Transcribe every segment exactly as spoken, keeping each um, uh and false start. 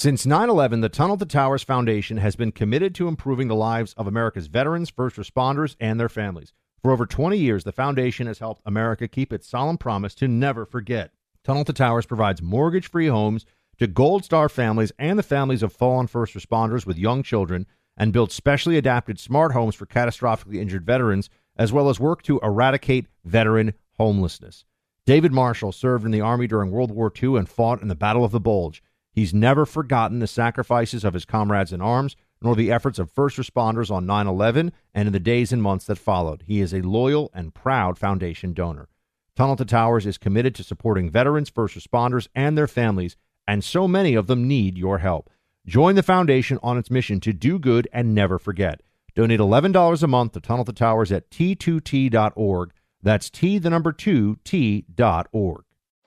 Since nine eleven, the Tunnel to Towers Foundation has been committed to improving the lives of America's veterans, first responders, and their families. For over twenty years, the foundation has helped America keep its solemn promise to never forget. Tunnel to Towers provides mortgage-free homes to Gold Star families and the families of fallen first responders with young children, and builds specially adapted smart homes for catastrophically injured veterans, as well as work to eradicate veteran homelessness. David Marshall served in the Army during World War Two and fought in the Battle of the Bulge. He's never forgotten the sacrifices of his comrades in arms, nor the efforts of first responders on nine eleven and in the days and months that followed. He is a loyal and proud foundation donor. Tunnel to Towers is committed to supporting veterans, first responders, and their families, and so many of them need your help. Join the foundation on its mission to do good and never forget. Donate eleven dollars a month to Tunnel to Towers at T two T dot org. That's T, the number two, T dot org.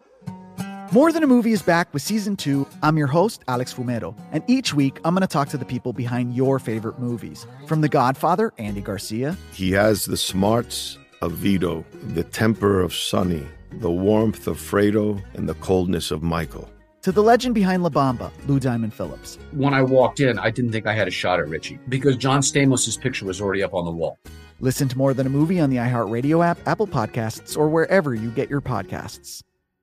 More Than a Movie is back with Season two. I'm your host, Alex Fumero, and each week I'm going to talk to the people behind your favorite movies. From The Godfather, Andy Garcia. He has the smarts of Vito, the temper of Sonny, the warmth of Fredo, and the coldness of Michael. To the legend behind La Bamba, Lou Diamond Phillips. When I walked in, I didn't think I had a shot at Richie because John Stamos' picture was already up on the wall. Listen to More Than a Movie on the iHeartRadio app, Apple Podcasts, or wherever you get your podcasts.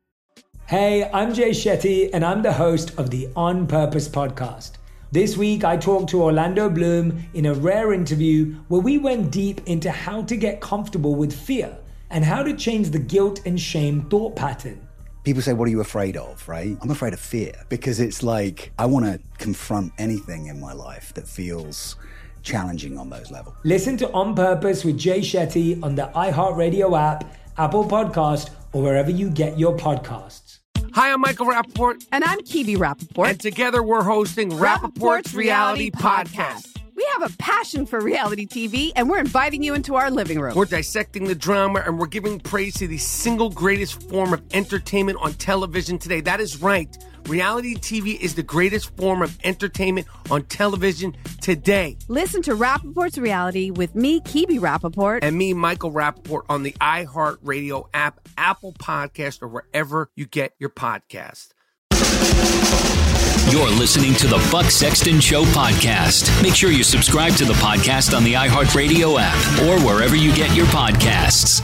Hey, I'm Jay Shetty, and I'm the host of the On Purpose podcast. This week, I talked to Orlando Bloom in a rare interview where we went deep into how to get comfortable with fear and how to change the guilt and shame thought pattern. People say, what are you afraid of, right? I'm afraid of fear because it's like I want to confront anything in my life that feels challenging on those levels. Listen to On Purpose with Jay Shetty on the iHeartRadio app, Apple Podcast, or wherever you get your podcasts. Hi, I'm Michael Rappaport. And I'm Kibi Rappaport. And together we're hosting Rappaport's Reality Podcast. We have a passion for reality T V, and we're inviting you into our living room. We're dissecting the drama, and we're giving praise to the single greatest form of entertainment on television today. That is right. Reality T V is the greatest form of entertainment on television today. Listen to Rappaport's Reality with me, Kibi Rappaport. And me, Michael Rappaport, on the iHeartRadio app, Apple Podcast, or wherever you get your podcast. You're listening to the Buck Sexton Show podcast. Make sure you subscribe to the podcast on the iHeartRadio app or wherever you get your podcasts.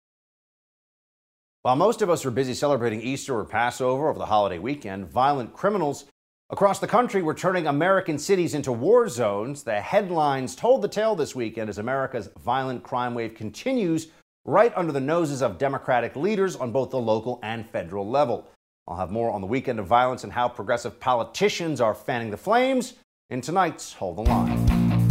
While most of us are busy celebrating Easter or Passover over the holiday weekend, violent criminals across the country were turning American cities into war zones. The headlines told the tale this weekend as America's violent crime wave continues right under the noses of Democratic leaders on both the local and federal level. I'll have more on the weekend of violence and how progressive politicians are fanning the flames in tonight's Hold the Line.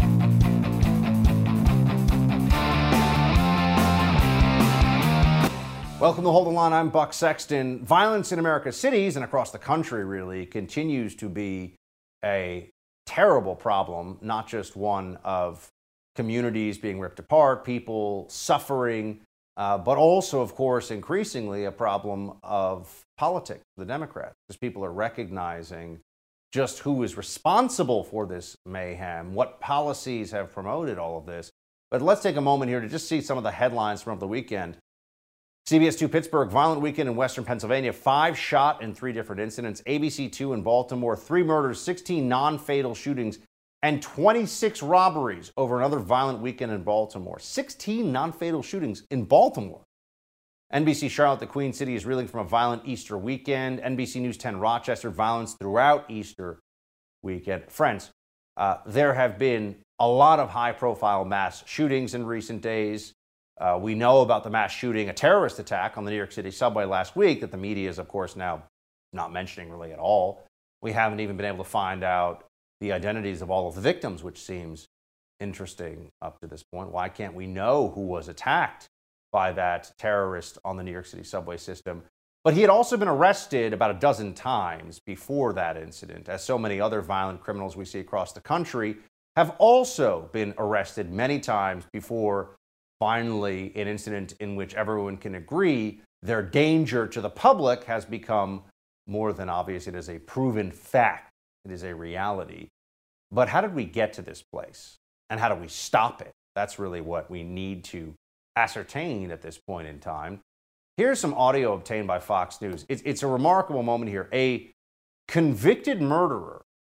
Welcome to Hold the Line. I'm Buck Sexton. Violence in America's cities and across the country really continues to be a terrible problem, not just one of communities being ripped apart, people suffering, uh, but also, of course, increasingly a problem of politics, the Democrats, because people are recognizing just who is responsible for this mayhem, what policies have promoted all of this. But let's take a moment here to just see some of the headlines from the weekend. C B S two Pittsburgh, violent weekend in western Pennsylvania, five shot in three different incidents. A B C two in Baltimore, three murders, sixteen non-fatal shootings, and twenty-six robberies over another violent weekend in Baltimore. sixteen non-fatal shootings in Baltimore. N B C Charlotte, the Queen City, is reeling from a violent Easter weekend. N B C News ten Rochester, violence throughout Easter weekend. Friends, uh, there have been a lot of high-profile mass shootings in recent days. Uh, we know about the mass shooting, a terrorist attack on the New York City subway last week that the media is, of course, now not mentioning really at all. We haven't even been able to find out the identities of all of the victims, which seems interesting up to this point. Why can't we know who was attacked by that terrorist on the New York City subway system? But he had also been arrested about a dozen times before that incident, as so many other violent criminals we see across the country have also been arrested many times before finally an incident in which everyone can agree their danger to the public has become more than obvious. It is a proven fact. It is a reality. But how did we get to this place? And how do we stop it? That's really what we need to ascertain at this point in time. Here's some audio obtained by Fox News. It's, it's a remarkable moment here. A convicted murderer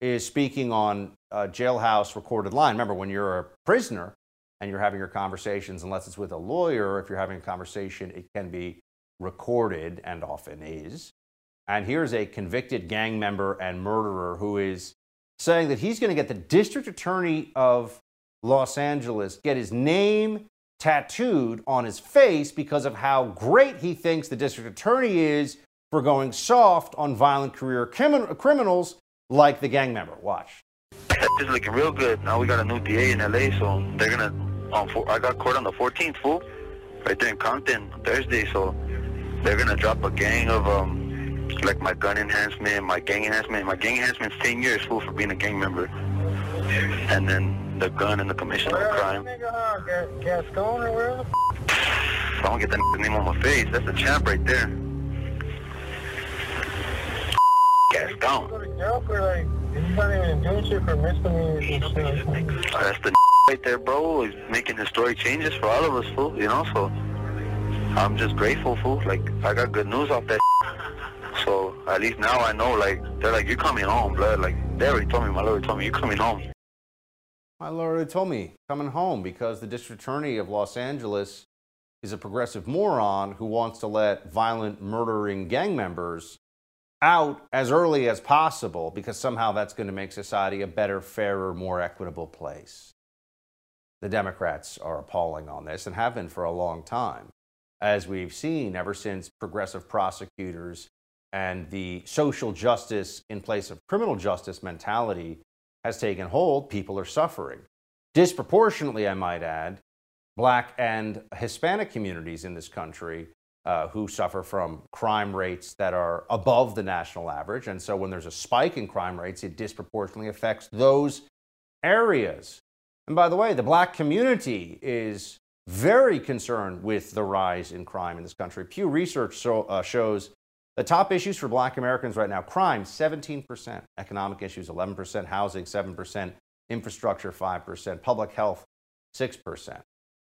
is speaking on a jailhouse recorded line. Remember, when you're a prisoner and you're having your conversations, unless it's with a lawyer, if you're having a conversation, it can be recorded and often is. And here's a convicted gang member and murderer who is saying that he's going to get the district attorney of Los Angeles, get his name tattooed on his face because of how great he thinks the district attorney is for going soft on violent career crimin- criminals like the gang member. Watch. It's looking real good. Now we got a new D A in L A, so they're gonna. Um, for, I got court on the fourteenth, fool, right there in Compton, Thursday. So they're gonna drop a gang of um, like my gun enhancement, my gang enhancement. My gang enhancement's ten years, fool, for being a gang member, and then the gun and the commission of a crime. Gascon or where? I don't get that name on my face. That's the champ right there. Gascon. That's the right there, bro. He's making historic changes for all of us, fool. You know, so I'm just grateful, fool. Like, I got good news off that. So at least now I know. Like, they're like, you're coming home, blood. Like, they already told me. My lawyer told me you're coming home. My lawyer told me coming home because the district attorney of Los Angeles is a progressive moron who wants to let violent, murdering gang members out as early as possible because somehow that's going to make society a better, fairer, more equitable place. The Democrats are appalling on this and have been for a long time, as we've seen ever since progressive prosecutors and the social justice in place of criminal justice mentality has taken hold. People are suffering. Disproportionately, I might add, Black and Hispanic communities in this country Uh, who suffer from crime rates that are above the national average. And so when there's a spike in crime rates, it disproportionately affects those areas. And by the way, the Black community is very concerned with the rise in crime in this country. Pew Research so, uh, shows the top issues for Black Americans right now: crime, seventeen percent, economic issues, eleven percent, housing, seven percent, infrastructure, five percent, public health, six percent.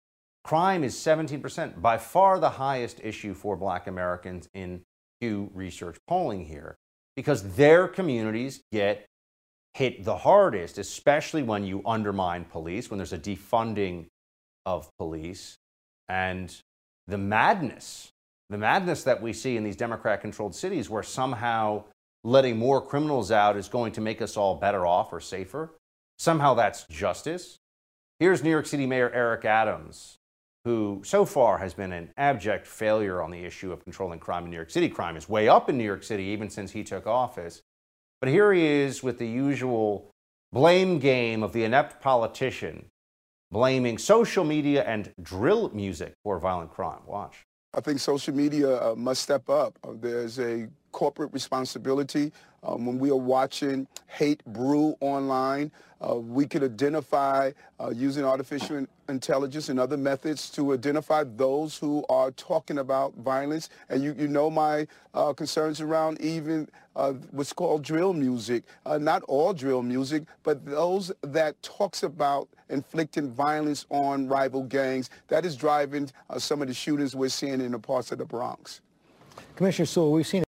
Crime is seventeen percent, by far the highest issue for Black Americans in Pew Research polling here, because their communities get hit the hardest, especially when you undermine police, when there's a defunding of police, and the madness, the madness that we see in these Democrat-controlled cities where somehow letting more criminals out is going to make us all better off or safer. Somehow that's justice. Here's New York City Mayor Eric Adams, who so far has been an abject failure on the issue of controlling crime in New York City. Crime is way up in New York City even since he took office. But here he is with the usual blame game of the inept politician, blaming social media and drill music for violent crime. Watch. I think social media uh, must step up. Uh, there's a corporate responsibility. Um, when we are watching hate brew online, uh, we can identify uh, using artificial intelligence and other methods to identify those who are talking about violence. And you, you know my uh, concerns around even uh, what's called drill music. Uh, not all drill music, but those that talks about inflicting violence on rival gangs. That is driving uh, some of the shootings we're seeing in the parts of the Bronx. Commissioner Sewell, we've seen.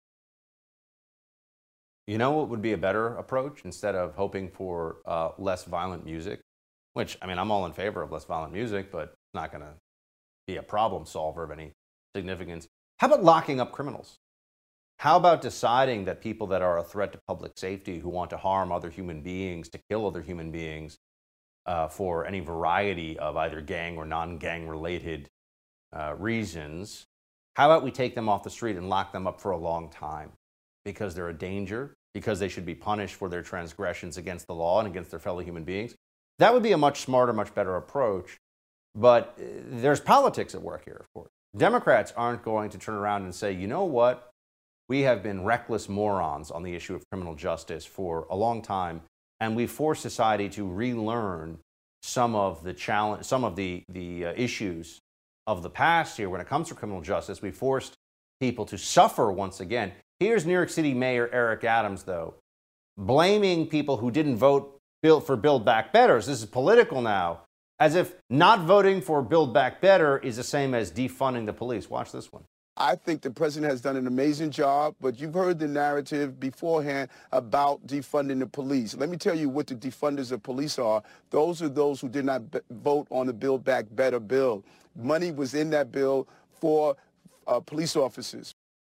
You know what would be a better approach instead of hoping for uh, less violent music? Which, I mean, I'm all in favor of less violent music, but it's not going to be a problem solver of any significance. How about locking up criminals? How about deciding that people that are a threat to public safety, who want to harm other human beings, to kill other human beings uh, for any variety of either gang or non-gang related uh, reasons, how about we take them off the street and lock them up for a long time? Because they're a danger, because they should be punished for their transgressions against the law and against their fellow human beings. That would be a much smarter, much better approach. But there's politics at work here, of course. Democrats aren't going to turn around and say, you know what? We have been reckless morons on the issue of criminal justice for a long time, and we've forced society to relearn some of the challenge, some of the, the uh, issues of the past here when it comes to criminal justice. We forced people to suffer once again. Here's New York City Mayor Eric Adams, though, blaming people who didn't vote for Build Back Better. So this is political now, as if not voting for Build Back Better is the same as defunding the police. Watch this one. I think the president has done an amazing job, but you've heard the narrative beforehand about defunding the police. Let me tell you what the defunders of police are. Those are those who did not b- vote on the Build Back Better bill. Money was in that bill for uh, police officers.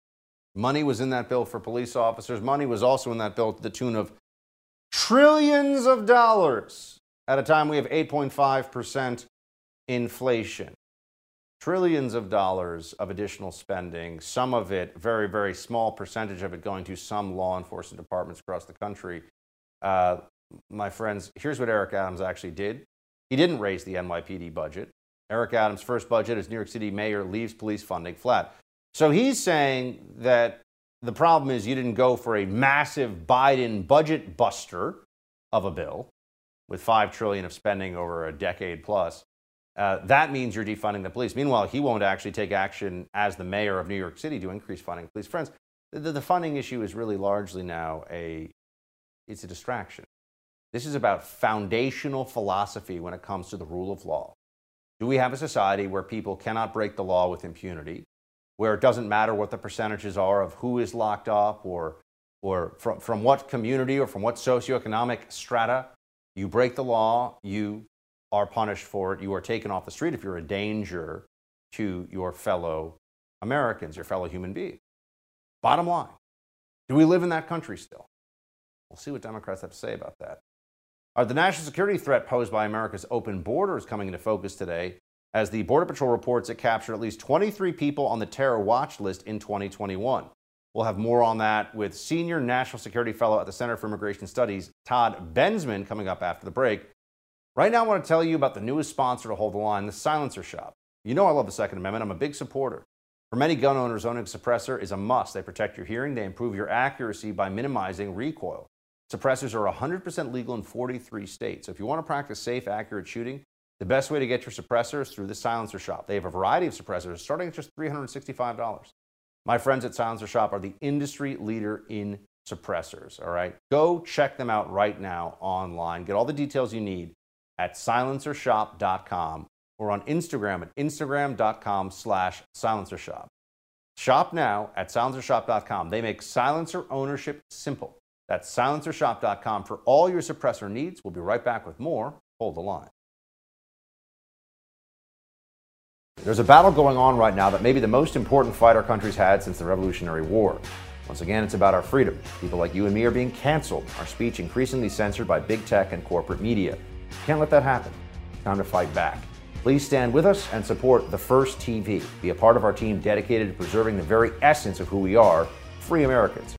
Money was in that bill for police officers. Money was also in that bill to the tune of trillions of dollars at a time we have eight point five percent inflation. Trillions of dollars of additional spending, some of it, very, very small percentage of it going to some law enforcement departments across the country. Uh, my friends, here's what Eric Adams actually did. He didn't raise the N Y P D budget. Eric Adams' first budget as New York City mayor leaves police funding flat. So he's saying that the problem is you didn't go for a massive Biden budget buster of a bill with five trillion dollars of spending over a decade plus. Uh, that means you're defunding the police. Meanwhile, he won't actually take action as the mayor of New York City to increase funding. Police friends, the, the funding issue is really largely now a, it's a distraction. This is about foundational philosophy when it comes to the rule of law. Do we have a society where people cannot break the law with impunity, where it doesn't matter what the percentages are of who is locked up or, or from, from what community or from what socioeconomic strata? You break the law, you are punished for it. You are taken off the street if you're a danger to your fellow Americans, your fellow human beings. Bottom line, do we live in that country still? We'll see what Democrats have to say about that. Are the national security threat posed by America's open border is coming into focus today as the Border Patrol reports it captured at least twenty-three people on the terror watch list in twenty twenty-one. We'll have more on that with senior national security fellow at the Center for Immigration Studies, Todd Bensman, coming up after the break. Right now, I want to tell you about the newest sponsor to hold the line, the Silencer Shop. You know I love the Second Amendment. I'm a big supporter. For many gun owners, owning a suppressor is a must. They protect your hearing. They improve your accuracy by minimizing recoil. Suppressors are one hundred percent legal in forty-three states. So if you want to practice safe, accurate shooting, the best way to get your suppressor is through the Silencer Shop. They have a variety of suppressors starting at just three hundred sixty-five dollars. My friends at Silencer Shop are the industry leader in suppressors, all right? Go check them out right now online. Get all the details you need at silencer shop dot com or on Instagram at instagram.com slash silencershop. Shop now at silencer shop dot com. They make silencer ownership simple. That's silencer shop dot com for all your suppressor needs. We'll be right back with more. Hold the line. There's a battle going on right now that may be the most important fight our country's had since the Revolutionary War. Once again, it's about our freedom. People like you and me are being canceled, our speech increasingly censored by big tech and corporate media. Can't let that happen. Time to fight back. Please stand with us and support The First T V. Be a part of our team dedicated to preserving the very essence of who we are, free Americans.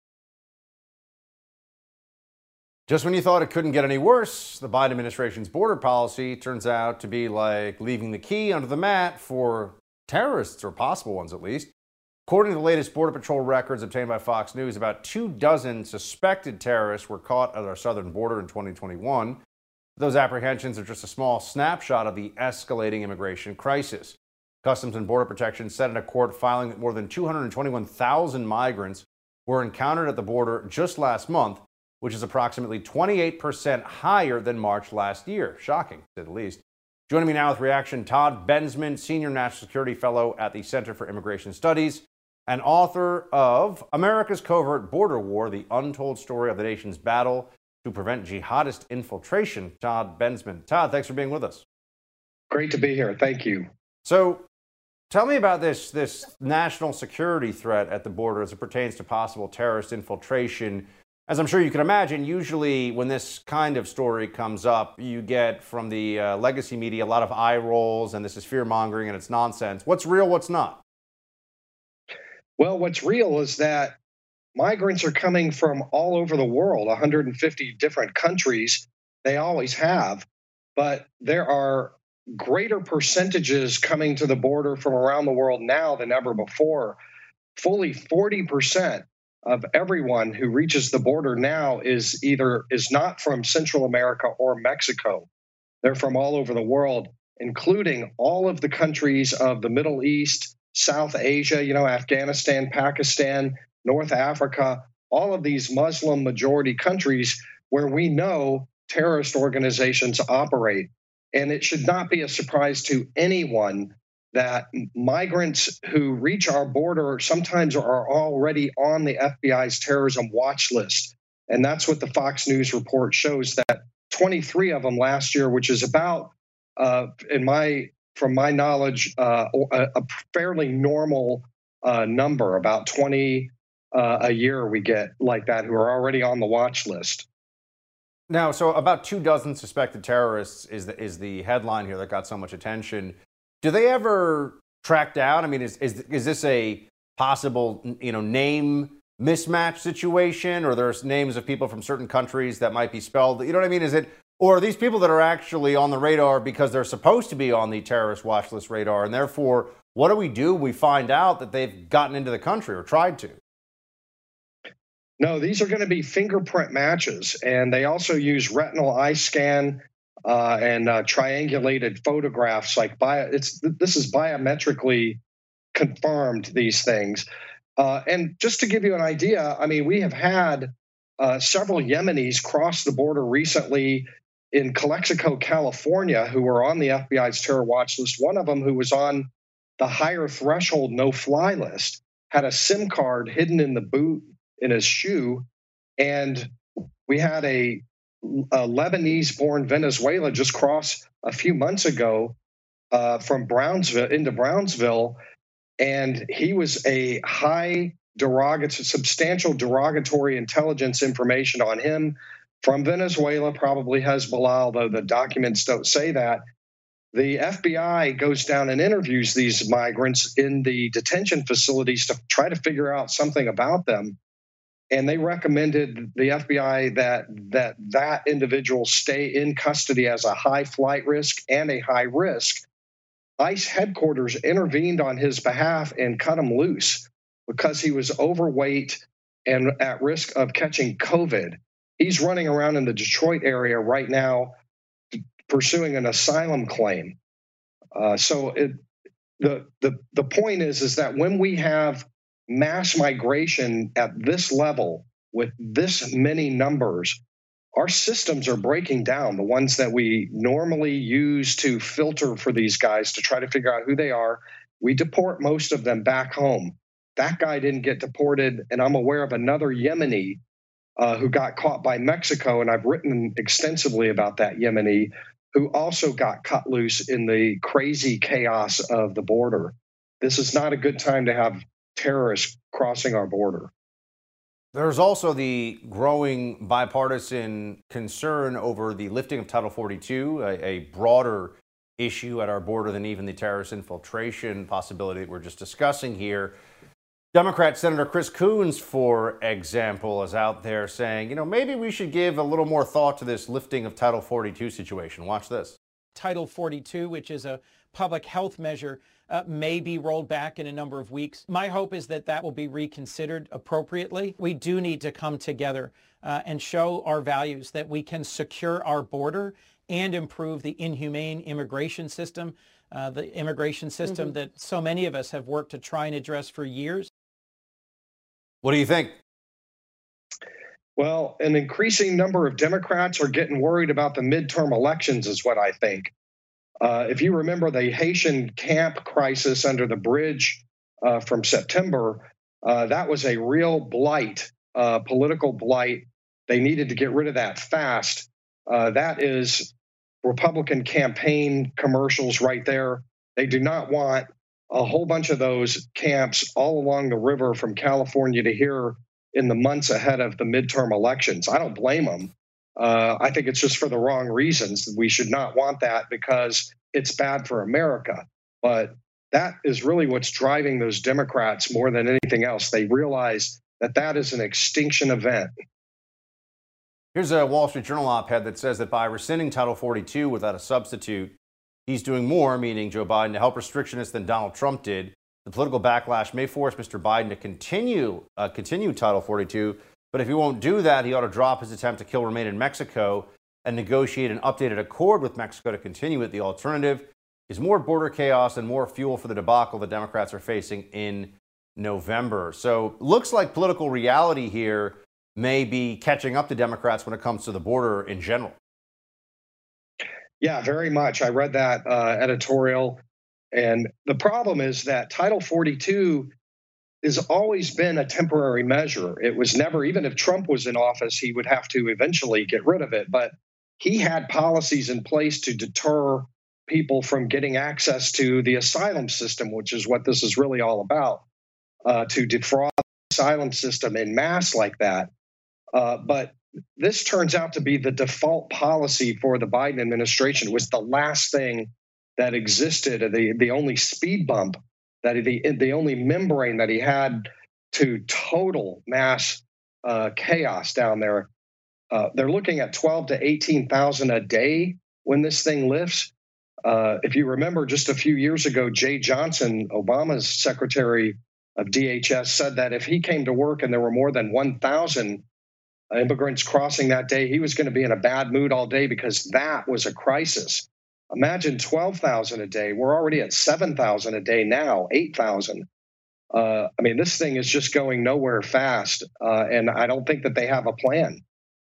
Just when you thought it couldn't get any worse, the Biden administration's border policy turns out to be like leaving the key under the mat for terrorists, or possible ones at least. According to the latest Border Patrol records obtained by Fox News, about two dozen suspected terrorists were caught at our southern border in twenty twenty-one. Those apprehensions are just a small snapshot of the escalating immigration crisis. Customs and Border Protection said in a court filing that more than two hundred twenty-one thousand migrants were encountered at the border just last month, which is approximately twenty-eight percent higher than March last year. Shocking, to say the least. Joining me now with reaction, Todd Bensman, Senior National Security Fellow at the Center for Immigration Studies and author of America's Covert Border War, the untold story of the nation's battle to prevent jihadist infiltration. Todd Bensman. Todd, thanks for being with us. Great to be here. Thank you. So tell me about this, this national security threat at the border as it pertains to possible terrorist infiltration. As I'm sure you can imagine, usually when this kind of story comes up, you get from the uh, legacy media a lot of eye rolls, and this is fear-mongering and it's nonsense. What's real, what's not? Well, what's real is that migrants are coming from all over the world, one hundred fifty different countries. They always have. But there are greater percentages coming to the border from around the world now than ever before. Fully forty percent of everyone who reaches the border now is either is not from Central America or Mexico. They're from all over the world, including all of the countries of the Middle East, South Asia, you know, Afghanistan, Pakistan, North Africa, all of these Muslim majority countries where we know terrorist organizations operate. And it should not be a surprise to anyone that migrants who reach our border sometimes are already on the F B I's terrorism watch list. And that's what the Fox News report shows, that twenty-three of them last year, which is about, uh, in my from my knowledge, uh, a, a fairly normal uh, number, about twenty uh, a year we get like that who are already on the watch list. Now, so about two dozen suspected terrorists is the, is the headline here that got so much attention. Do they ever track down? I mean, is is is this a possible, you know, name mismatch situation, or there's names of people from certain countries that might be spelled, you know what I mean? Is it, or are these people that are actually on the radar because they're supposed to be on the terrorist watch list radar, and therefore, what do we do? We find out that they've gotten into the country or tried to. No, these are going to be fingerprint matches, and they also use retinal eye scan uh, and uh, triangulated photographs. Like bio, it's this is biometrically confirmed, these things. Uh, and just to give you an idea, I mean, we have had uh, several Yemenis cross the border recently in Calexico, California, who were on the F B I's terror watch list. One of them, who was on the higher threshold no-fly list, had a SIM card hidden in the boot in his shoe. And we had a, a Lebanese-born Venezuela just cross a few months ago uh, from Brownsville into Brownsville. And he was a high derogatory, substantial derogatory intelligence information on him from Venezuela, probably Hezbollah, although the documents don't say that. The F B I goes down and interviews these migrants in the detention facilities to try to figure out something about them. And they recommended the F B I that that that individual stay in custody as a high flight risk and a high risk. ICE headquarters intervened on his behalf and cut him loose because he was overweight and at risk of catching COVID. He's running around in the Detroit area right now pursuing an asylum claim. Uh, so it, the, the, the point is, is that when we have mass migration at this level with this many numbers, our systems are breaking down, the ones that we normally use to filter for these guys to try to figure out who they are. We deport most of them back home. That guy didn't get deported, and I'm aware of another Yemeni uh, who got caught by Mexico, and I've written extensively about that Yemeni, who also got cut loose in the crazy chaos of the border. This is not a good time to have terrorists crossing our border. There's also the growing bipartisan concern over the lifting of Title forty-two, a, a broader issue at our border than even the terrorist infiltration possibility that we're just discussing here. Democrat Senator Chris Coons, for example, is out there saying, you know, maybe we should give a little more thought to this lifting of Title forty-two situation. Watch this. Title forty-two, which is a public health measure, Uh, may be rolled back in a number of weeks. My hope is that that will be reconsidered appropriately. We do need to come together uh, and show our values, that we can secure our border and improve the inhumane immigration system, uh, the immigration system mm-hmm. that so many of us have worked to try and address for years. What do you think? Well, an increasing number of Democrats are getting worried about the midterm elections, is what I think. Uh, if you remember the Haitian camp crisis under the bridge uh, from September, uh, that was a real blight, uh, political blight. They needed to get rid of that fast. Uh, that is Republican campaign commercials right there. They do not want a whole bunch of those camps all along the river from California to here in the months ahead of the midterm elections. I don't blame them. Uh, I think it's just for the wrong reasons. We should not want that because it's bad for America. But that is really what's driving those Democrats more than anything else. They realize that that is an extinction event. Here's a Wall Street Journal op-ed that says that by rescinding Title forty-two without a substitute, he's doing more, meaning Joe Biden, to help restrictionists than Donald Trump did. The political backlash may force Mister Biden to continue uh, continue Title forty-two. But if he won't do that, he ought to drop his attempt to kill Remain in Mexico and negotiate an updated accord with Mexico to continue it. The alternative is more border chaos and more fuel for the debacle the Democrats are facing in November. So looks like political reality here may be catching up to Democrats when it comes to the border in general. Yeah, very much. I read that uh, editorial. And the problem is that Title forty-two has always been a temporary measure. It was never, even if Trump was in office, he would have to eventually get rid of it. But he had policies in place to deter people from getting access to the asylum system, which is what this is really all about, uh, to defraud the asylum system en masse like that. Uh, but this turns out to be the default policy for the Biden administration. It was the last thing that existed, the, the only speed bump, that the, the only membrane that he had to total mass uh, chaos down there. Uh, they're looking at twelve to eighteen thousand a day when this thing lifts. Uh, if you remember, just a few years ago, Jay Johnson, Obama's Secretary of D H S, said that if he came to work and there were more than one thousand immigrants crossing that day, he was going to be in a bad mood all day because that was a crisis. Imagine twelve thousand a day. We're already at seven thousand a day now, eight thousand. Uh, I mean, this thing is just going nowhere fast, uh, and I don't think that they have a plan,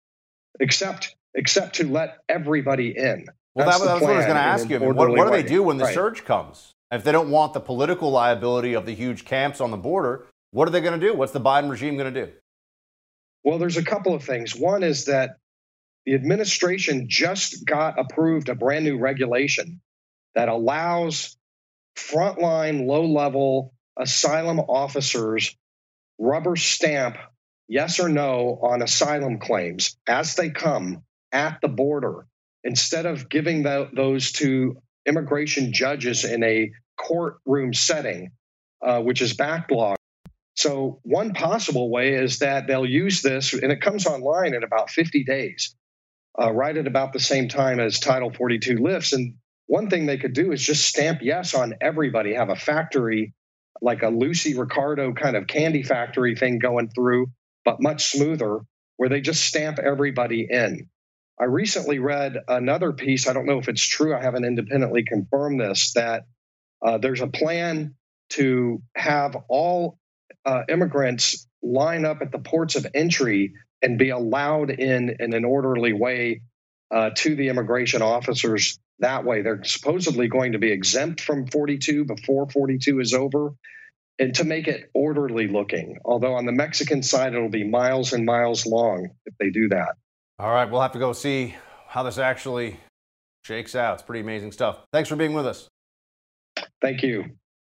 except except to let everybody in. Well, that's, that, that's what I was going to ask you. I mean, what, what do they do when the right. surge comes? If they don't want the political liability of the huge camps on the border, what are they going to do? What's the Biden regime going to do? Well, there's a couple of things. One is that the administration just got approved a brand new regulation that allows frontline, low-level asylum officers rubber stamp yes or no on asylum claims as they come at the border, instead of giving the, those to immigration judges in a courtroom setting, uh, which is backlogged. So one possible way is that they'll use this, and it comes online in about fifty days. Uh, right at about the same time as Title forty-two lifts. And one thing they could do is just stamp yes on everybody, have a factory, like a Lucy Ricardo kind of candy factory thing going through, but much smoother, where they just stamp everybody in. I recently read another piece, I don't know if it's true, I haven't independently confirmed this, that uh, there's a plan to have all uh, immigrants line up at the ports of entry and be allowed in in an orderly way uh, to the immigration officers that way. They're supposedly going to be exempt from forty-two before forty-two is over, and to make it orderly looking. Although on the Mexican side, it'll be miles and miles long if they do that. All right, we'll have to go see how this actually shakes out. It's pretty amazing stuff. Thanks for being with us. Thank you.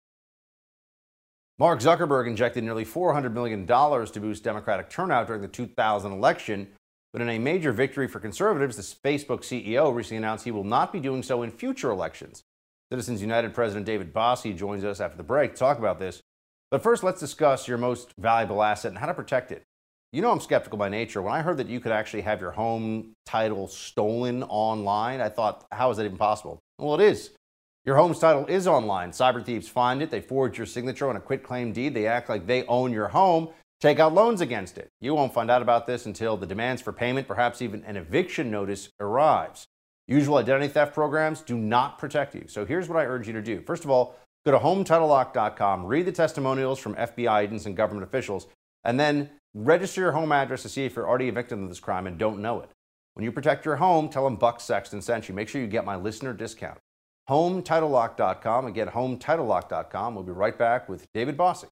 Mark Zuckerberg injected nearly four hundred million dollars to boost Democratic turnout during the two thousand election. But in a major victory for conservatives, the Facebook C E O recently announced he will not be doing so in future elections. Citizens United President David Bossie joins us after the break to talk about this. But first, let's discuss your most valuable asset and how to protect it. You know I'm skeptical by nature. When I heard that you could actually have your home title stolen online, I thought, how is that even possible? Well, it is. Your home's title is online. Cyber thieves find it. They forge your signature on a quitclaim deed. They act like they own your home, take out loans against it. You won't find out about this until the demands for payment, perhaps even an eviction notice, arrives. Usual identity theft programs do not protect you. So here's what I urge you to do. First of all, go to home title lock dot com, read the testimonials from F B I agents and government officials, and then register your home address to see if you're already a victim of this crime and don't know it. When you protect your home, tell them Buck Sexton sent you. Make sure you get my listener discount. home title lock dot com. Again, home title lock dot com. We'll be right back with David Bossie.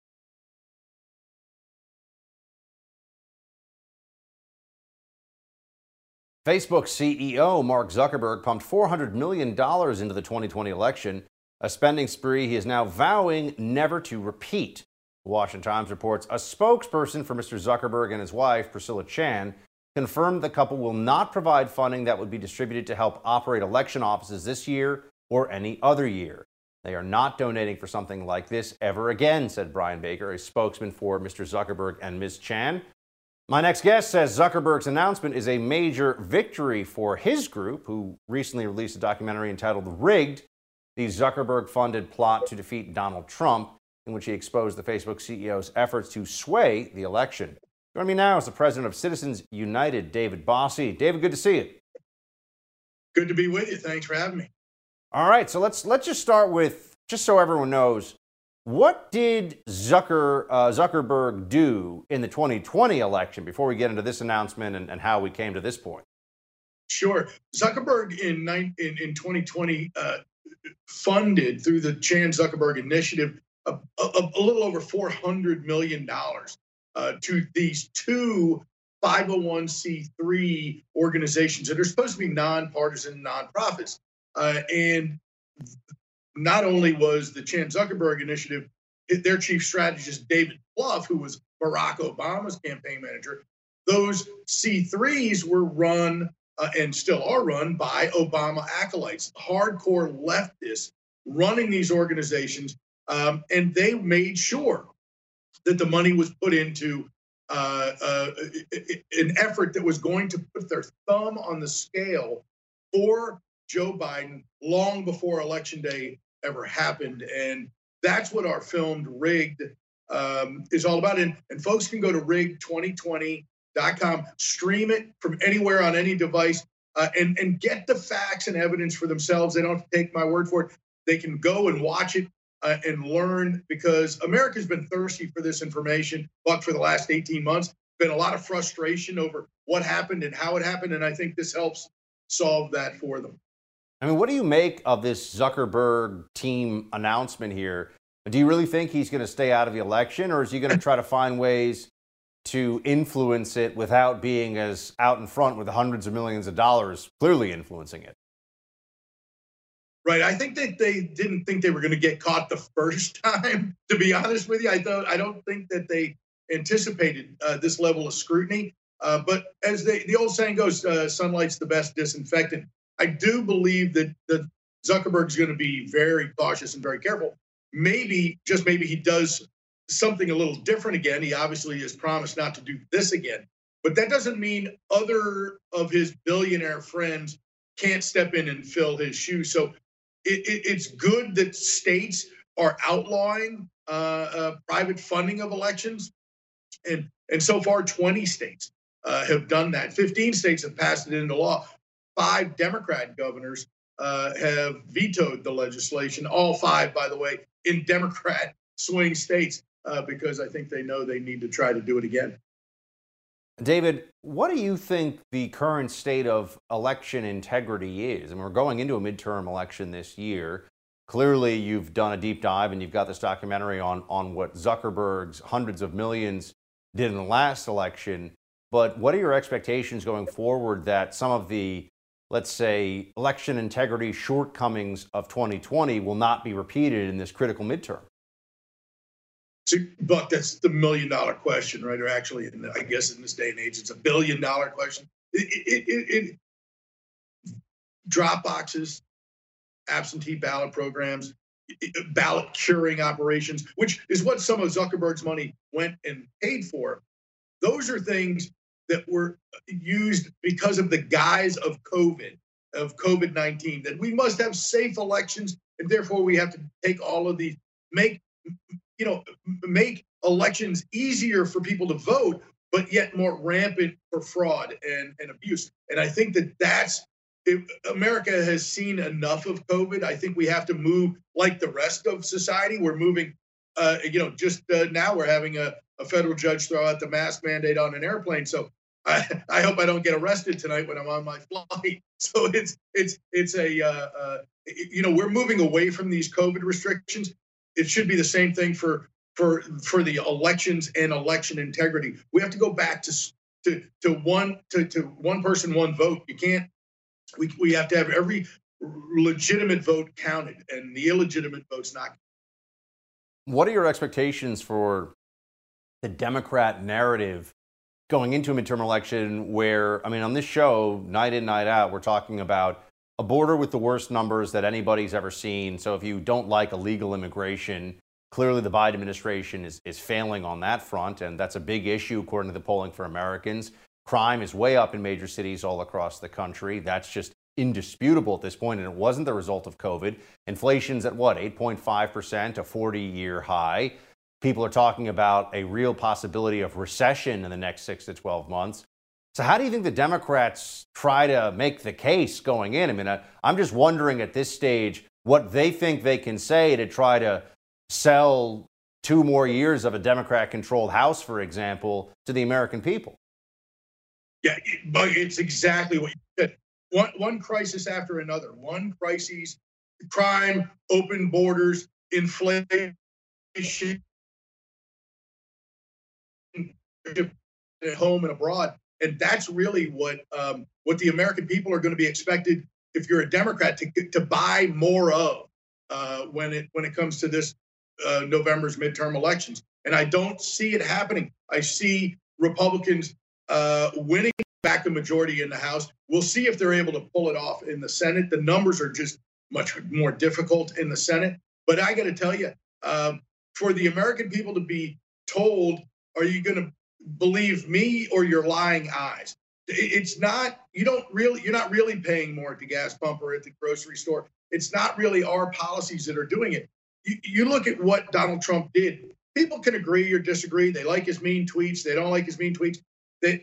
Facebook C E O Mark Zuckerberg pumped four hundred million dollars into the twenty twenty election, a spending spree he is now vowing never to repeat. The Washington Times reports a spokesperson for Mister Zuckerberg and his wife, Priscilla Chan, confirmed the couple will not provide funding that would be distributed to help operate election offices this year or any other year. They are not donating for something like this ever again, said Brian Baker, a spokesman for Mister Zuckerberg and Miz Chan. My next guest says Zuckerberg's announcement is a major victory for his group, who recently released a documentary entitled Rigged, the Zuckerberg-funded plot to defeat Donald Trump, in which he exposed the Facebook C E O's efforts to sway the election. Joining me now is the president of Citizens United, David Bossie. David, good to see you. Good to be with you. Thanks for having me. All right, so let's let's just start with, just so everyone knows, what did Zucker, uh, Zuckerberg do in the twenty twenty election before we get into this announcement and, and how we came to this point? Sure. Zuckerberg in in, in twenty twenty uh, funded through the Chan Zuckerberg Initiative a, a, a little over four hundred million dollars uh, to these two five oh one c three organizations that are supposed to be nonpartisan nonprofits. Uh, and not only was the Chan Zuckerberg Initiative, their chief strategist, David Plouffe, who was Barack Obama's campaign manager, those C threes were run uh, and still are run by Obama acolytes, hardcore leftists running these organizations. Um, and they made sure that the money was put into uh, uh, an effort that was going to put their thumb on the scale for Joe Biden long before Election Day ever happened. And that's what our filmed Rigged um, is all about. And, and folks can go to rigged twenty twenty dot com, stream it from anywhere on any device, uh, and, and get the facts and evidence for themselves. They don't have to take my word for it. They can go and watch it uh, and learn, because America's been thirsty for this information, but for the last eighteen months, been a lot of frustration over what happened and how it happened. And I think this helps solve that for them. I mean, what do you make of this Zuckerberg team announcement here? Do you really think he's going to stay out of the election, or is he going to try to find ways to influence it without being as out in front with the hundreds of millions of dollars clearly influencing it? Right. I think that they didn't think they were going to get caught the first time, to be honest with you. I thought, I don't think that they anticipated uh, this level of scrutiny. Uh, but as they, the old saying goes, uh, sunlight's the best disinfectant. I do believe that, that Zuckerberg's going to be very cautious and very careful. Maybe, just maybe he does something a little different again. He obviously has promised not to do this again. But that doesn't mean other of his billionaire friends can't step in and fill his shoes. So it, it, it's good that states are outlawing uh, uh, private funding of elections. And, and so far, twenty states uh, have done that. fifteen states have passed it into law. Five Democrat governors uh, have vetoed the legislation. All five, by the way, in Democrat swing states, uh, because I think they know they need to try to do it again. David, what do you think the current state of election integrity is? I mean, we're going into a midterm election this year. Clearly, you've done a deep dive and you've got this documentary on, on what Zuckerberg's hundreds of millions did in the last election. But what are your expectations going forward that some of the, let's say, election integrity shortcomings of twenty twenty will not be repeated in this critical midterm? So, Buck, that's the million dollar question, right? Or actually, in the, I guess in this day and age, it's a billion dollar question. It, it, it, it, drop boxes, absentee ballot programs, ballot curing operations, which is what some of Zuckerberg's money went and paid for. Those are things that were used because of the guise of COVID, of COVID nineteen, that we must have safe elections, and therefore we have to take all of these, make, you know, make elections easier for people to vote, but yet more rampant for fraud and, and abuse. And I think that that's, if America has seen enough of COVID. I think we have to move like the rest of society. We're moving, uh, you know, just uh, now we're having a, a federal judge throw out the mask mandate on an airplane. So I, I hope I don't get arrested tonight when I'm on my flight. So it's it's it's a uh, uh, you know, we're moving away from these COVID restrictions. It should be the same thing for for for the elections and election integrity. We have to go back to to to one to, to one person, one vote. You can't. We we have to have every legitimate vote counted, and the illegitimate votes not. What are your expectations for the Democrat narrative going into a midterm election where, I mean, on this show, night in, night out, we're talking about a border with the worst numbers that anybody's ever seen. So if you don't like illegal immigration, clearly the Biden administration is, is failing on that front, and that's a big issue according to the Polling for Americans. Crime is way up in major cities all across the country. That's just indisputable at this point, and it wasn't the result of COVID. Inflation's at what, eight point five percent, a forty-year high. People are talking about a real possibility of recession in the next six to twelve months. So how do you think the Democrats try to make the case going in? I mean, I, I'm just wondering at this stage what they think they can say to try to sell two more years of a Democrat-controlled House, for example, to the American people. Yeah, but it's exactly what you said. One, one crisis after another, one crisis crime, open borders, inflation, at home and abroad. And that's really what um, what the American people are going to be expected, if you're a Democrat, to to buy more of uh, when it when it comes to this uh, November's midterm elections. And I don't see it happening. I see Republicans uh, winning back a majority in the House. We'll see if they're able to pull it off in the Senate. The numbers are just much more difficult in the Senate. But I got to tell you, um, for the American people to be told, are you going to believe me or your lying eyes? It's not, you don't really, you're not really paying more at the gas pump or at the grocery store. It's not really our policies that are doing it. You, you look at what Donald Trump did. People can agree or disagree. They like his mean tweets. They don't like his mean tweets. They,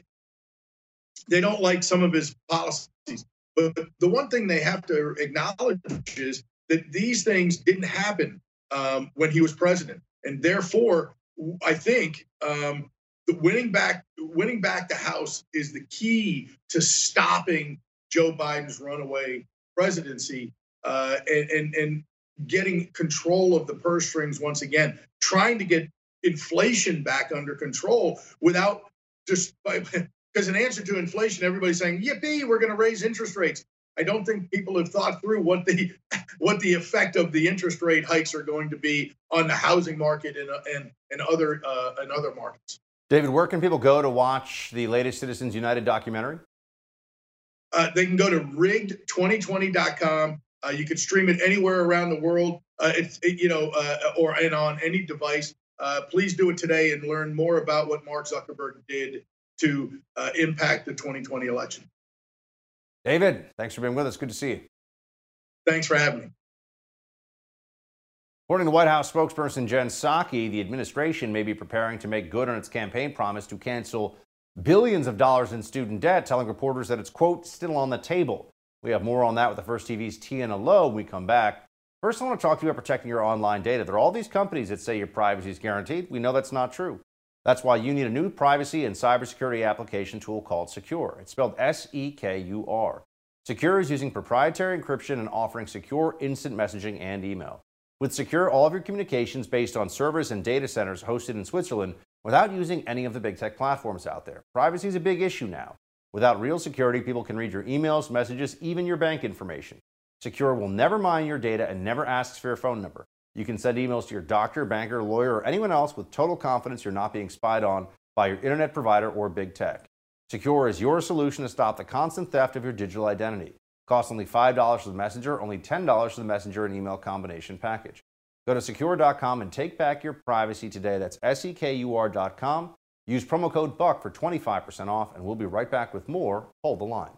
they don't like some of his policies. But the one thing they have to acknowledge is that these things didn't happen um, when he was president. And therefore, I think um, the winning back, winning back the House is the key to stopping Joe Biden's runaway presidency uh, and, and, and getting control of the purse strings once again, trying to get inflation back under control without just by, because in answer to inflation, everybody's saying, yippee, we're going to raise interest rates. I don't think people have thought through what the what the effect of the interest rate hikes are going to be on the housing market and and and other uh, and other markets. David, where can people go to watch the latest Citizens United documentary? Uh, they can go to rigged twenty twenty dot com. Uh, you can stream it anywhere around the world. Uh, it's it, you know, uh, or and on any device. Uh, please do it today and learn more about what Mark Zuckerberg did to uh, impact the twenty twenty election. David, thanks for being with us. Good to see you. Thanks for having me. According to White House spokesperson Jen Psaki, the administration may be preparing to make good on its campaign promise to cancel billions of dollars in student debt, telling reporters that it's, quote, still on the table. We have more on that with the First T V's Tiana Lowe when we come back. First, I want to talk to you about protecting your online data. There are all these companies that say your privacy is guaranteed. We know that's not true. That's why you need a new privacy and cybersecurity application tool called Secure. It's spelled S E K U R. Secure is using proprietary encryption and offering secure instant messaging and email. With Secure, all of your communications based on servers and data centers hosted in Switzerland without using any of the big tech platforms out there. Privacy is a big issue now. Without real security, people can read your emails, messages, even your bank information. Secure will never mine your data and never asks for your phone number. You can send emails to your doctor, banker, lawyer, or anyone else with total confidence you're not being spied on by your internet provider or big tech. Secure is your solution to stop the constant theft of your digital identity. Costs only five dollars for the Messenger, only ten dollars for the Messenger and email combination package. Go to secure dot com and take back your privacy today. That's S E K U R dot com. Use promo code BUCK for twenty-five percent off, and we'll be right back with more. Hold the line.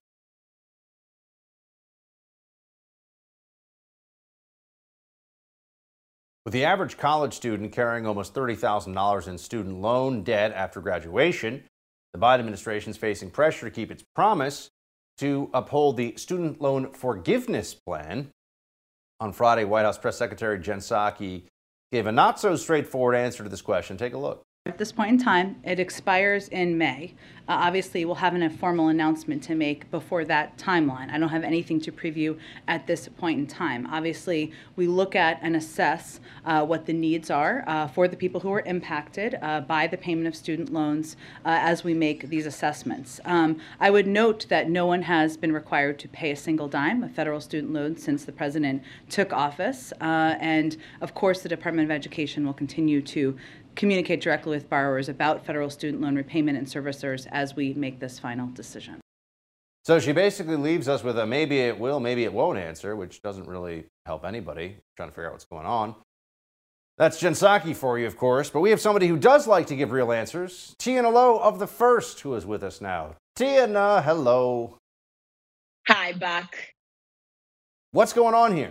With the average college student carrying almost thirty thousand dollars in student loan debt after graduation, the Biden administration is facing pressure to keep its promise to uphold the student loan forgiveness plan. On Friday, White House Press Secretary Jen Psaki gave a not-so-straightforward answer to this question. Take a look. At this point in time, it expires in May. Uh, obviously, we'll have a formal announcement to make before that timeline. I don't have anything to preview at this point in time. Obviously, we look at and assess uh, what the needs are uh, for the people who are impacted uh, by the payment of student loans uh, as we make these assessments. Um, I would note that no one has been required to pay a single dime of federal student loans since the president took office. Uh, and of course, the Department of Education will continue to communicate directly with borrowers about federal student loan repayment and servicers as we make this final decision. So she basically leaves us with a maybe it will, maybe it won't answer, which doesn't really help anybody trying to figure out what's going on. That's Jen Psaki for you, of course, but we have somebody who does like to give real answers. Tiana Lowe of The First, who is with us now. Tiana, hello. Hi, Buck. What's going on here?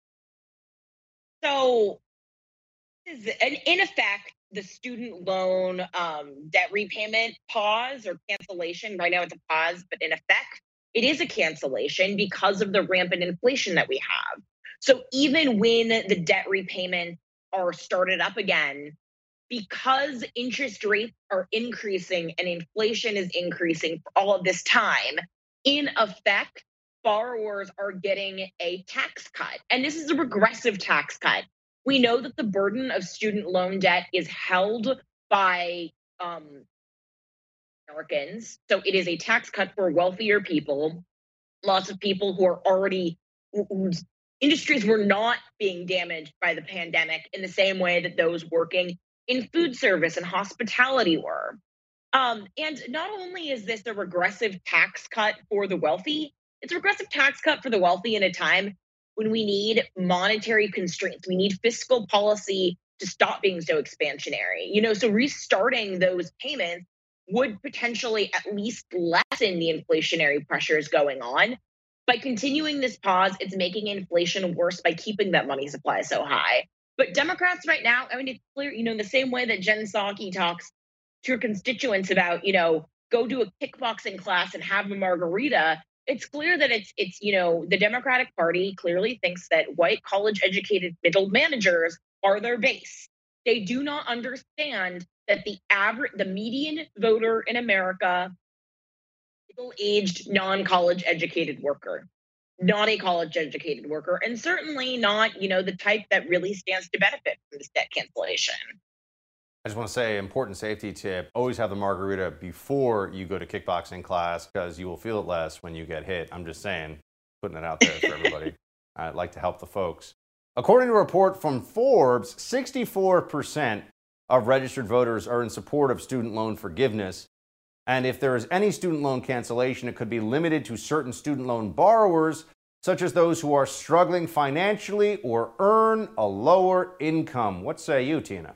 So, in effect, the student loan um, debt repayment pause or cancellation, right now it's a pause, but in effect, it is a cancellation because of the rampant inflation that we have. So even when the debt repayments are started up again, because interest rates are increasing and inflation is increasing for all of this time, in effect, borrowers are getting a tax cut. And this is a regressive tax cut. We know that the burden of student loan debt is held by um, Americans. So it is a tax cut for wealthier people, lots of people who are already, whose industries were not being damaged by the pandemic in the same way that those working in food service and hospitality were. Um, and not only is this a regressive tax cut for the wealthy, it's a regressive tax cut for the wealthy in a time when we need monetary constraints. We need fiscal policy to stop being so expansionary. You know, so restarting those payments would potentially at least lessen the inflationary pressures going on. By continuing this pause, it's making inflation worse by keeping that money supply so high. But Democrats right now, I mean, it's clear, you know, in the same way that Jen Psaki talks to her constituents about, you know, go do a kickboxing class and have a margarita, it's clear that it's, it's you know, the Democratic Party clearly thinks that white college-educated middle managers are their base. They do not understand that the average, the median voter in America, middle-aged, non-college educated worker, not a college-educated worker, and certainly not, you know, the type that really stands to benefit from this debt cancellation. I just want to say, important safety tip, always have the margarita before you go to kickboxing class because you will feel it less when you get hit. I'm just saying, putting it out there for everybody. I'd like to help the folks. According to a report from Forbes, sixty-four percent of registered voters are in support of student loan forgiveness. And if there is any student loan cancellation, it could be limited to certain student loan borrowers, such as those who are struggling financially or earn a lower income. What say you, Tina?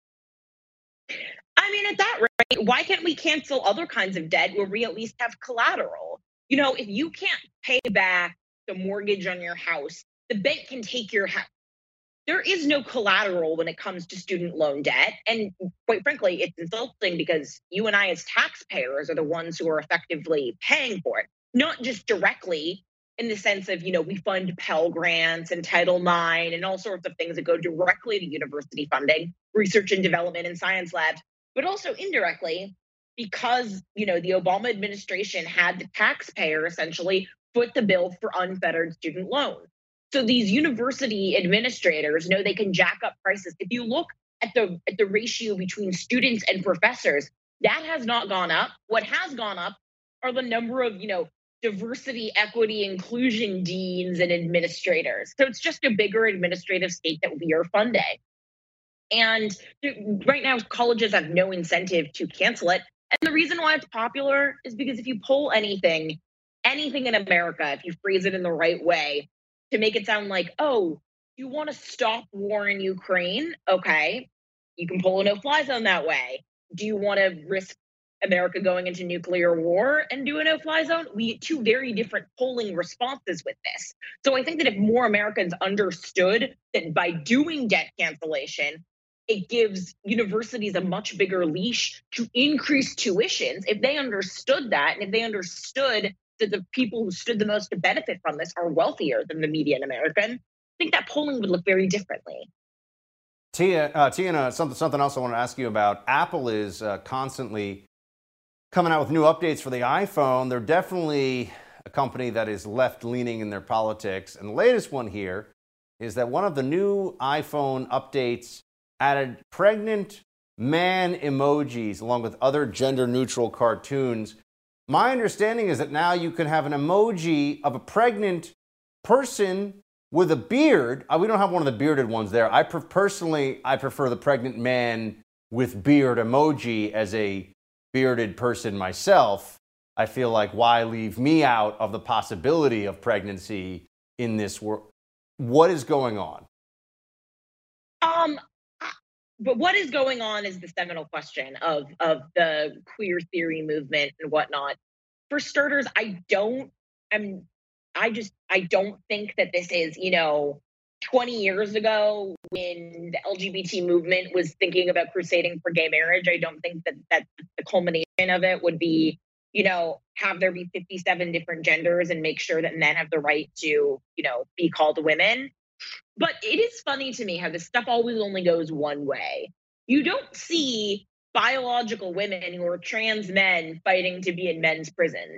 I mean, at that rate, why can't we cancel other kinds of debt where we at least have collateral? You know, if you can't pay back the mortgage on your house, the bank can take your house. There is no collateral when it comes to student loan debt. And quite frankly, it's insulting because you and I as taxpayers are the ones who are effectively paying for it, not just directly in the sense of, you know, we fund Pell Grants and Title nine and all sorts of things that go directly to university funding, research and development and science labs, but also indirectly because, you know, the Obama administration had the taxpayer essentially foot the bill for unfettered student loans. So these university administrators know they can jack up prices. If you look at the at the ratio between students and professors, that has not gone up. What has gone up are the number of, you know, diversity, equity, inclusion deans and administrators. So it's just a bigger administrative state that we are funding. And right now, colleges have no incentive to cancel it. And the reason why it's popular is because if you poll anything, anything in America, if you phrase it in the right way, to make it sound like, oh, you want to stop war in Ukraine? Okay, you can pull a no-fly zone that way. Do you want to risk America going into nuclear war and do a no-fly zone? We get two very different polling responses with this. So I think that if more Americans understood that by doing debt cancellation, it gives universities a much bigger leash to increase tuitions. If they understood that, and if they understood that the people who stood the most to benefit from this are wealthier than the median American, I think that polling would look very differently. Tia, uh, Tina, something, something else I want to ask you about. Apple is uh, constantly coming out with new updates for the iPhone. They're definitely a company that is left-leaning in their politics. And the latest one here is that one of the new iPhone updates added pregnant man emojis along with other gender-neutral cartoons. My understanding is that now you can have an emoji of a pregnant person with a beard. Uh, we don't have one of the bearded ones there. I pre- personally, I prefer the pregnant man with beard emoji as a bearded person myself. I feel like why leave me out of the possibility of pregnancy in this world? What is going on? Um, but what is going on is the seminal question of of the queer theory movement and whatnot. For starters, I don't. I'm. I just. I don't think that this is, you know, twenty years ago when the L G B T movement was thinking about crusading for gay marriage. I don't think that that the culmination of it would be, you know, have there be fifty-seven different genders and make sure that men have the right to, you know, be called women. But it is funny to me how this stuff always only goes one way. You don't see biological women who are trans men fighting to be in men's prison.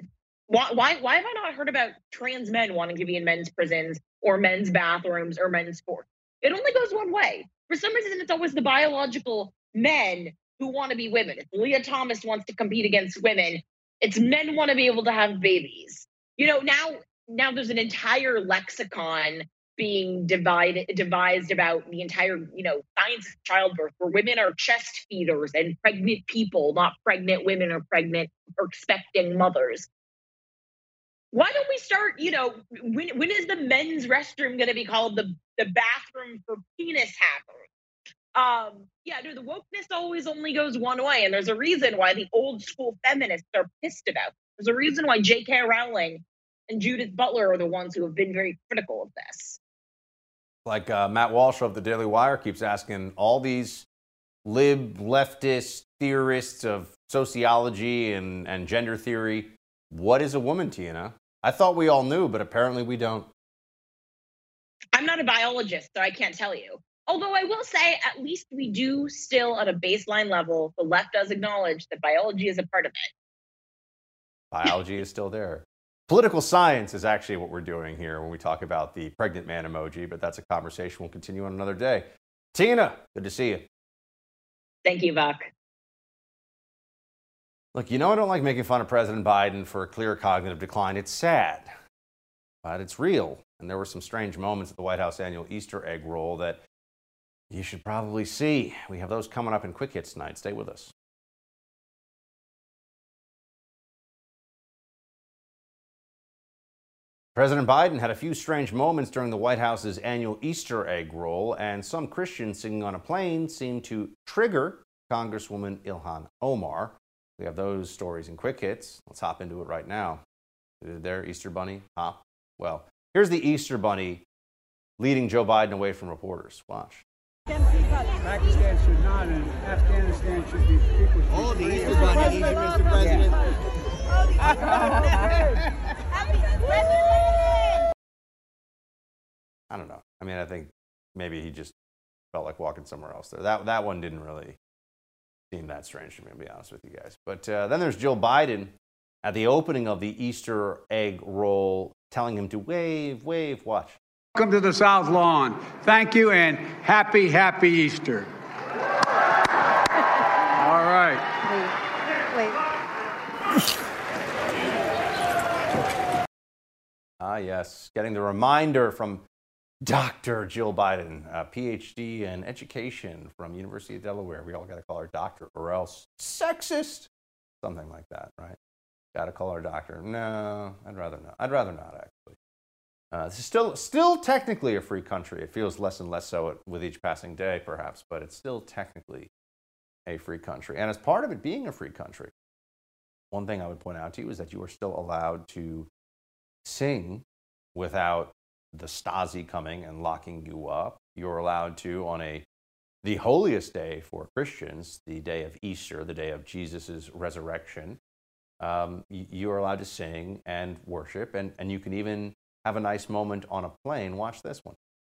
Why, why, why have I not heard about trans men wanting to be in men's prisons or men's bathrooms or men's sports? It only goes one way. For some reason, it's always the biological men who want to be women. If Leah Thomas wants to compete against women, it's men want to be able to have babies. You know, now, now there's an entire lexicon being divided, devised about the entire, you know, science of childbirth, where women are chest feeders and pregnant people, not pregnant women or pregnant or expecting mothers. Why don't we start, you know, when when is the men's restroom going to be called the, the bathroom for penis hackers? Um, yeah, no, the wokeness always only goes one way, and there's a reason why the old school feminists are pissed about it. There's a reason why J K Rowling and Judith Butler are the ones who have been very critical of this. Like uh, Matt Walsh of the Daily Wire keeps asking all these lib leftist theorists of sociology and, and gender theory, what is a woman, Tina? I thought we all knew, but apparently we don't. I'm not a biologist, so I can't tell you. Although I will say, at least we do still, at a baseline level, the left does acknowledge that biology is a part of it. Biology is still there. Political science is actually what we're doing here when we talk about the pregnant man emoji, but that's a conversation we'll continue on another day. Tina, good to see you. Thank you, Buck. Look, you know I don't like making fun of President Biden for a clear cognitive decline. It's sad, but it's real. And there were some strange moments at the White House annual Easter egg roll that you should probably see. We have those coming up in Quick Hits tonight. Stay with us. President Biden had a few strange moments during the White House's annual Easter egg roll, and some Christians singing on a plane seemed to trigger Congresswoman Ilhan Omar. We have those stories in Quick Hits. Let's hop into it right now. Did their Easter Bunny hop? Well, here's the Easter Bunny leading Joe Biden away from reporters. Watch. Pakistan should not, and Afghanistan should be. People should oh, be the Easter Bunny, Easter, Mister President. Happy President! I don't know. I mean, I think maybe he just felt like walking somewhere else there. That that one didn't really seem that strange to me, to be honest with you guys. But uh, then there's Joe Biden at the opening of the Easter egg roll, telling him to wave, wave, watch. Welcome to the South Lawn. Thank you and happy, happy Easter. All right. Wait, wait. Ah, yes. Getting the reminder from Doctor Jill Biden, a P H D in education from University of Delaware. We all got to call her doctor or else sexist. Something like that, right? Got to call her doctor. No, I'd rather not. I'd rather not, actually. Uh, this is still, still technically a free country. It feels less and less so with each passing day, perhaps, but it's still technically a free country. And as part of it being a free country, one thing I would point out to you is that you are still allowed to sing without the Stasi coming and locking you up. You're allowed to, on a the holiest day for Christians, the day of Easter, the day of Jesus' resurrection, um, you are allowed to sing and worship, and, and you can even have a nice moment on a plane. Watch this one.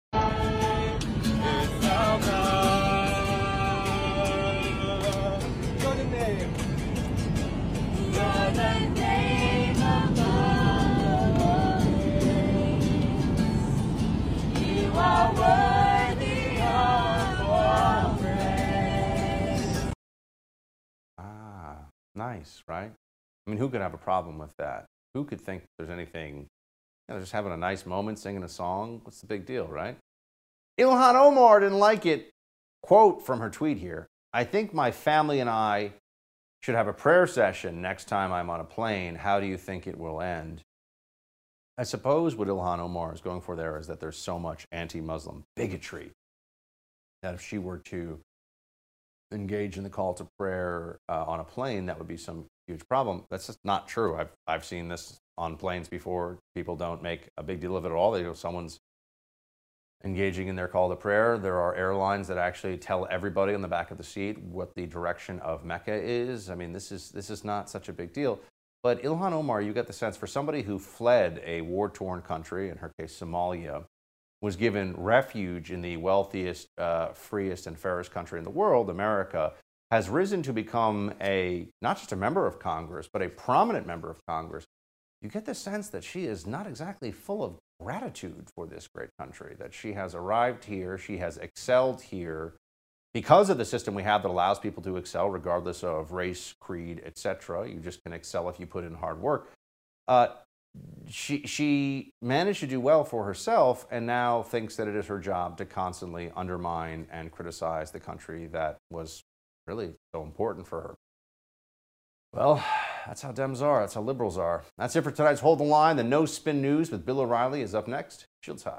Ah, nice, right? I mean, who could have a problem with that? Who could think there's anything, you know, just having a nice moment, singing a song? What's the big deal, right? Ilhan Omar didn't like it. Quote from her tweet here, "I think my family and I should have a prayer session next time I'm on a plane. How do you think it will end?" I suppose what Ilhan Omar is going for there is that there's so much anti-Muslim bigotry that if she were to engage in the call to prayer uh, on a plane, that would be some huge problem. That's just not true. I've, I've seen this on planes before. People don't make a big deal of it at all. They go, someone's engaging in their call to prayer. There are airlines that actually tell everybody on the back of the seat what the direction of Mecca is. I mean, this is, this is not such a big deal. But Ilhan Omar, you get the sense, for somebody who fled a war-torn country, in her case Somalia, was given refuge in the wealthiest, uh, freest, and fairest country in the world, America, has risen to become a, not just a member of Congress, but a prominent member of Congress. you get the sense that she is not exactly full of gratitude for this great country, that she has arrived here, she has excelled here because of the system we have that allows people to excel regardless of race, creed, et cetera. You just can excel if you put in hard work. Uh, she, she managed to do well for herself and now thinks that it is her job to constantly undermine and criticize the country that was really so important for her. Well, that's how Dems are. That's how liberals are. That's it for tonight's Hold the Line. The No Spin News with Bill O'Reilly is up next. Shields hot.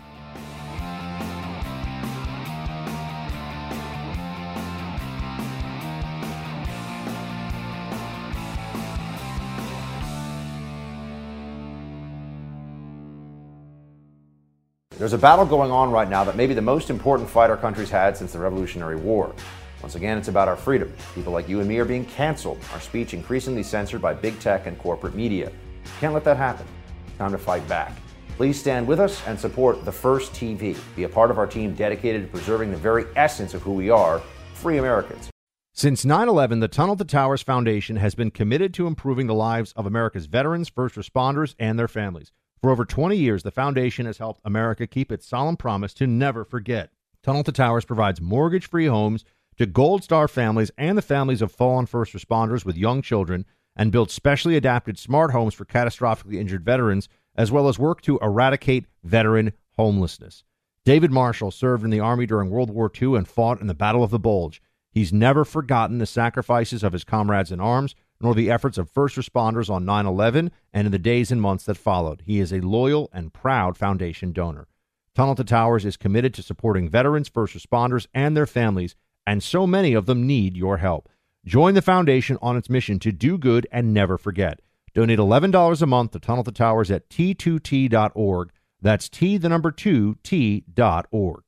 There's a battle going on right now that may be the most important fight our country's had since the Revolutionary War. Once again, it's about our freedom. People like you and me are being canceled, our speech increasingly censored by big tech and corporate media. Can't let that happen. It's time to fight back. Please stand with us and support The First T V. Be a part of our team dedicated to preserving the very essence of who we are, free Americans. Since nine eleven, the Tunnel to Towers Foundation has been committed to improving the lives of America's veterans, first responders, and their families. For over twenty years, the foundation has helped America keep its solemn promise to never forget. Tunnel to Towers provides mortgage-free homes to Gold Star families and the families of fallen first responders with young children, and build specially adapted smart homes for catastrophically injured veterans, as well as work to eradicate veteran homelessness. David Marshall served in the Army during World War Two and fought in the Battle of the Bulge. He's never forgotten the sacrifices of his comrades in arms, nor the efforts of first responders on nine eleven and in the days and months that followed. He is a loyal and proud foundation donor. Tunnel to Towers is committed to supporting veterans, first responders, and their families, and so many of them need your help. Join the foundation on its mission to do good and never forget. Donate eleven dollars a month to Tunnel to Towers at T two T dot org. That's T, the number two, T dot org.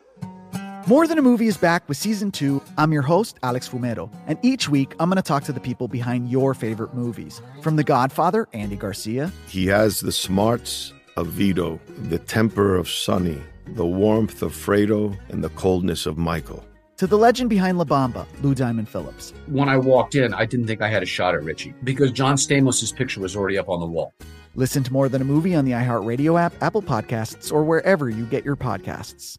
More Than a Movie is back with season two. I'm your host, Alex Fumero, and each week I'm going to talk to the people behind your favorite movies. From The Godfather, Andy Garcia. He has the smarts of Vito, the temper of Sonny, the warmth of Fredo, and the coldness of Michael. To the legend behind La Bamba, Lou Diamond Phillips. When I walked in, I didn't think I had a shot at Richie because John Stamos' picture was already up on the wall. Listen to More Than a Movie on the iHeartRadio app, Apple Podcasts, or wherever you get your podcasts.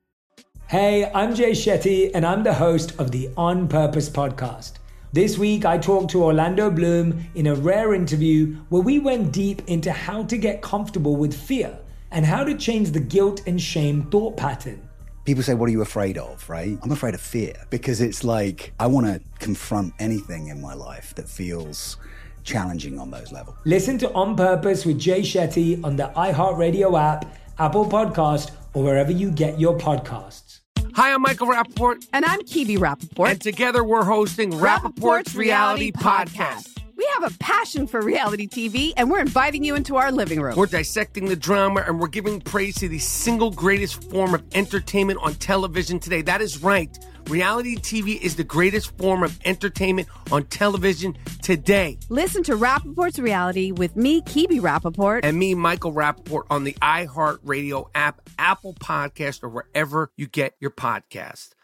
Hey, I'm Jay Shetty, and I'm the host of the On Purpose podcast. This week, I talked to Orlando Bloom in a rare interview where we went deep into how to get comfortable with fear and how to change the guilt and shame thought pattern. People say, what are you afraid of, right? I'm afraid of fear because it's like I want to confront anything in my life that feels challenging on those levels. Listen to On Purpose with Jay Shetty on the iHeartRadio app, Apple Podcast, or wherever you get your podcasts. Hi, I'm Michael Rappaport. And I'm Kibi Rappaport. And together we're hosting Rappaport's Reality Podcast. We have a passion for reality T V, and we're inviting you into our living room. We're dissecting the drama, and we're giving praise to the single greatest form of entertainment on television today. That is right. Reality T V is the greatest form of entertainment on television today. Listen to Rappaport's Reality with me, Kibi Rappaport. And me, Michael Rappaport, on the iHeartRadio app, Apple Podcast, or wherever you get your podcast.